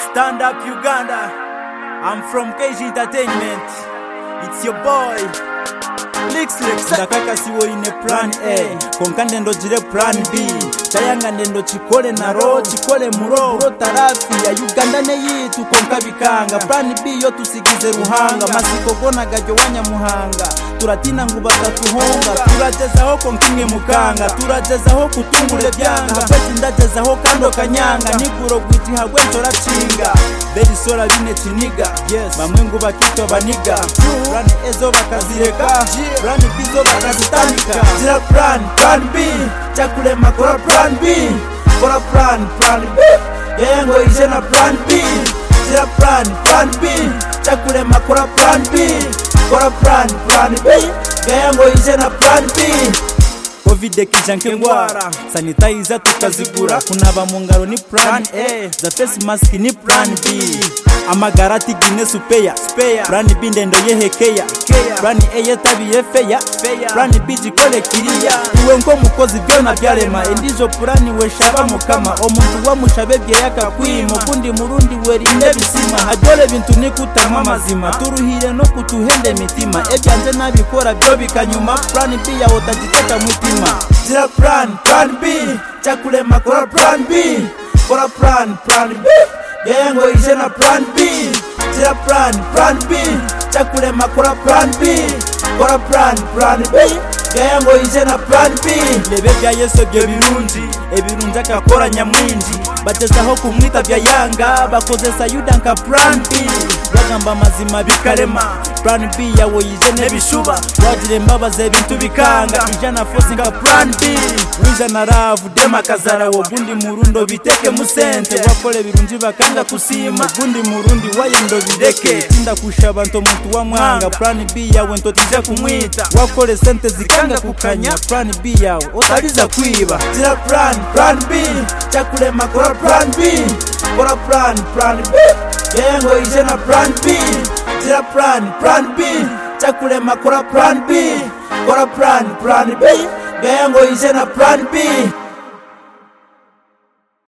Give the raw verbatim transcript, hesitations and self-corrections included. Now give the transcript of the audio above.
Stand up Uganda. I'm from K G Entertainment. It's your boy Lix Lix. Ndakaka siwo ine plan A, konkande ndo jire plan B. Chayanga ndendo chikole na ro, chikole muro bro tarafi ya Uganda ne yitu konka bikanga. Plan B yo tusikize ruhanga, masiko gona gajo wanya muhanga. Turatina nguba tatuhonga, turageza ho konkinge mukanga, turageza ho kutungure byanga. Habeti ndageza ho kando kanyanga, niguro gwiti hagwe torachinga. Bedi sola bine chiniga, yes. Bamwe nguba kito baniga, plan ezo bakazireka, plan B zo bakazitanika. Zira plan, plan B, chakule makora plan B, kora plan, plan B, yengo ijena plan B. Zira plan, plan B, chakule makora plan B, kora plan, plan B, yengo ijena plan B. Covid kijanke ngwara, sanitizer tukazigura, kunaba mungaro ni plan A, za face mask ni plan B. Amagarati gine supeya, plan B ndendo yehekeya, plan A yetabiye feya, plan B jikole kiriya. Uwe nko mukozi byona byarema, endizo plan we shaba mukama. Omuntu wa mushabe bye yakakwimo, kundi murundi werinde bisima. Ajole bintu nikutama mazima, turuhire no kutuhende mitima. Ebyanje nabikora byo bikanyuma, plan B ya otajiteka mutima. Zira plan, plan B, chakule makora plan B, kora plan, plan B, yengo ijena plan B. Zira plan, plan B, chakule makora plan B, kora plan, plan B, yengo ijena plan B. Lebe bya Yesu byo birunji, ebirunja kakora nyamwinji. Batezaho kumwita bya Yanga, bakozesa Yuda nka plan B. Bagamba mazima bikarema, plan B yawo yijene bishuba. Wajire mbabaze ibintu bikanga, ijana force nka plan B. Wijana ravu dema kazara wo gundi murundo biteke musente. Wakole birunji bakanga kusima, gundi murundi wayendo bireke. Tinda kushaba nto muntu wa mwanga, plan B yawe nto tija kumwita. Wakole sente zikanga kukanya, plan B yawe otaliza kwiba. Zira plan, plan B, chakule makora plan B, kora plan, plan B, yengo ijena plan B. Zira plan, plan B, chakule makora plan B, kora plan, plan B, yengo ijena plan B.